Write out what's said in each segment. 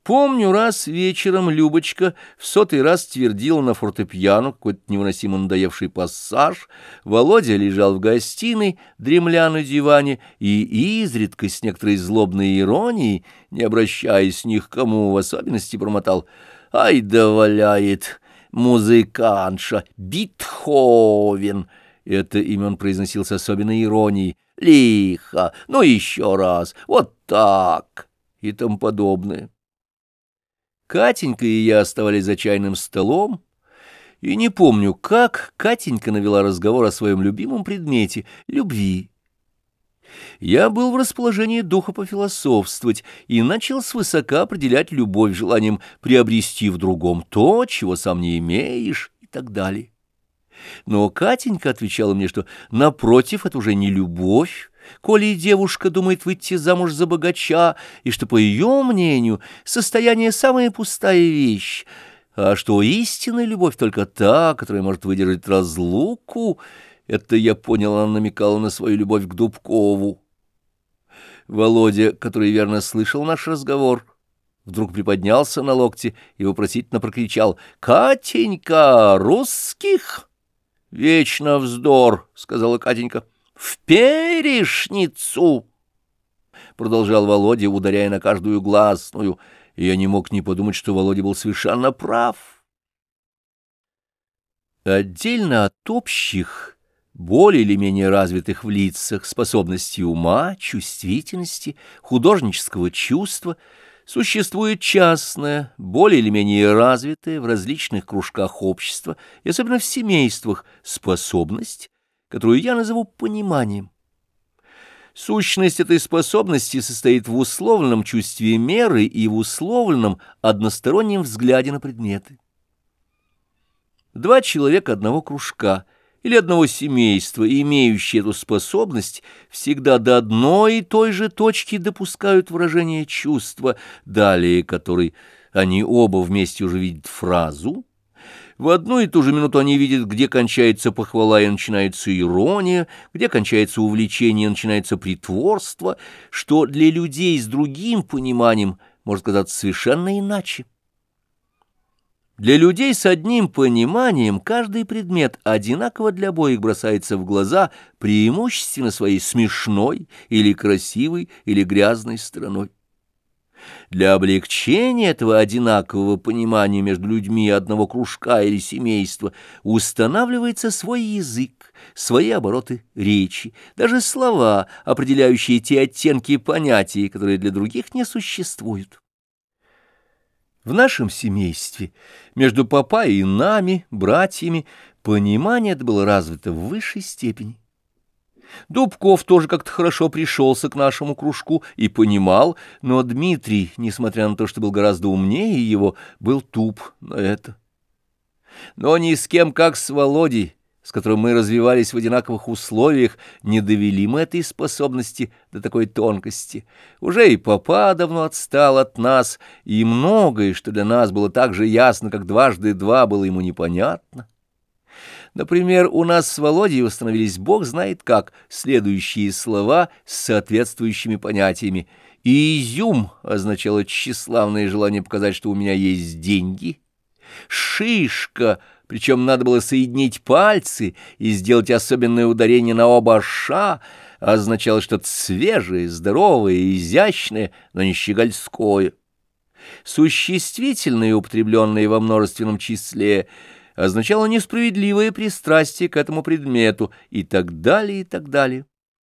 Помню, раз вечером Любочка в 100-й раз твердила на фортепиано какой-то невыносимо надоевший пассаж, Володя лежал в гостиной, дремля на диване, и изредка с некоторой злобной иронией, не обращаясь ни к кому в особенности, промотал: «Ай да валяет музыкантша, Бетховен!» Это имя он произносил с особенной иронией. «Лихо, ну еще раз, вот так!» и тому подобное. Катенька и я оставались за чайным столом, и не помню, как Катенька навела разговор о своем любимом предмете — любви. Я был в расположении духа пофилософствовать и начал свысока определять любовь желанием приобрести в другом то, чего сам не имеешь, и так далее. Но Катенька отвечала мне, что, напротив, это уже не любовь, коли девушка думает выйти замуж за богача, и что, по ее мнению, состояние — самая пустая вещь, а что истинная любовь только та, которая может выдержать разлуку. Это я понял, она намекала на свою любовь к Дубкову. Володя, который верно слышал наш разговор, вдруг приподнялся на локте и вопросительно прокричал: «Катенька, русских?» «Вечно вздор», — сказала Катенька. «В перешницу!» — продолжал Володя, ударяя на каждую гласную, и я не мог не подумать, что Володя был совершенно прав. Отдельно от общих, более или менее развитых в лицах способностей ума, чувствительности, художнического чувства, существует частная, более или менее развитая в различных кружках общества, и особенно в семействах, способность, которую я назову пониманием. Сущность этой способности состоит в условленном чувстве меры и в условленном одностороннем взгляде на предметы. Два человека одного кружка или одного семейства, имеющие эту способность, всегда до одной и той же точки допускают выражение чувства, далее которой они оба вместе уже видят фразу. В одну и ту же минуту они видят, где кончается похвала и начинается ирония, где кончается увлечение и начинается притворство, что для людей с другим пониманием может казаться совершенно иначе. Для людей с одним пониманием каждый предмет одинаково для обоих бросается в глаза преимущественно своей смешной или красивой или грязной стороной. Для облегчения этого одинакового понимания между людьми одного кружка или семейства устанавливается свой язык, свои обороты речи, даже слова, определяющие те оттенки понятий, которые для других не существуют. В нашем семействе между папа и нами, братьями, понимание это было развито в высшей степени. Дубков тоже как-то хорошо пришелся к нашему кружку и понимал, но Дмитрий, несмотря на то, что был гораздо умнее его, был туп на это. Но ни с кем, как с Володей, с которым мы развивались в одинаковых условиях, не довели мы этой способности до такой тонкости. Уже и папа давно отстал от нас, и многое, что для нас было так же ясно, как дважды два, было ему непонятно. Например, у нас с Володей установились бог знает как следующие слова с соответствующими понятиями. «Изюм» означало тщеславное желание показать, что у меня есть деньги. «Шишка», причем надо было соединить пальцы и сделать особенное ударение на оба «ша», означало что-то свежее, здоровое, изящное, но не щегольское. Существительное, употребленное во множественном числе, означало несправедливое пристрастие к этому предмету и так далее, и так далее.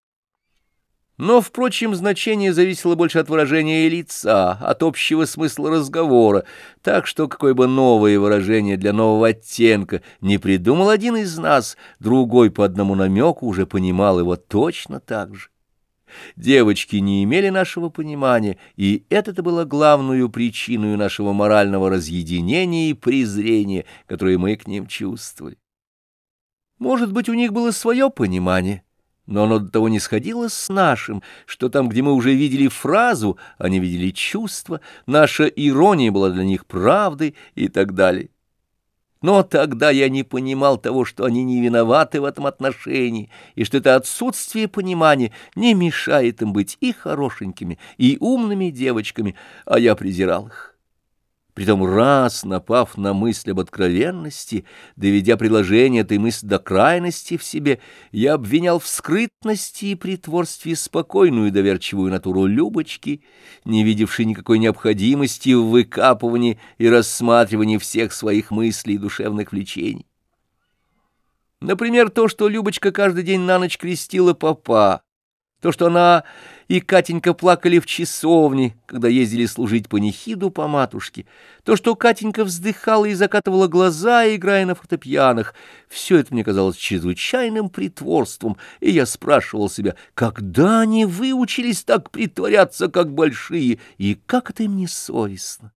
Но, впрочем, значение зависело больше от выражения лица, от общего смысла разговора, так что какое бы новое выражение для нового оттенка не придумал один из нас, другой по одному намеку уже понимал его точно так же. Девочки не имели нашего понимания, и это-то было главную причиной нашего морального разъединения и презрения, которое мы к ним чувствовали. Может быть, у них было свое понимание, но оно до того не сходило с нашим, что там, где мы уже видели фразу, они видели чувство, наша ирония была для них правдой и так далее. Но тогда я не понимал того, что они не виноваты в этом отношении, и что это отсутствие понимания не мешает им быть и хорошенькими, и умными девочками, а я презирал их. Притом раз, напав на мысль об откровенности, доведя предложение этой мысли до крайности в себе, я обвинял в скрытности и притворстве спокойную и доверчивую натуру Любочки, не видевшей никакой необходимости в выкапывании и рассматривании всех своих мыслей и душевных влечений. Например, то, что Любочка каждый день на ночь крестила попа, то, что она и Катенька плакали в часовне, когда ездили служить панихиду по матушке, то, что Катенька вздыхала и закатывала глаза, играя на фортепианах, все это мне казалось чрезвычайным притворством, и я спрашивал себя, когда они выучились так притворяться, как большие, и как это им не совестно.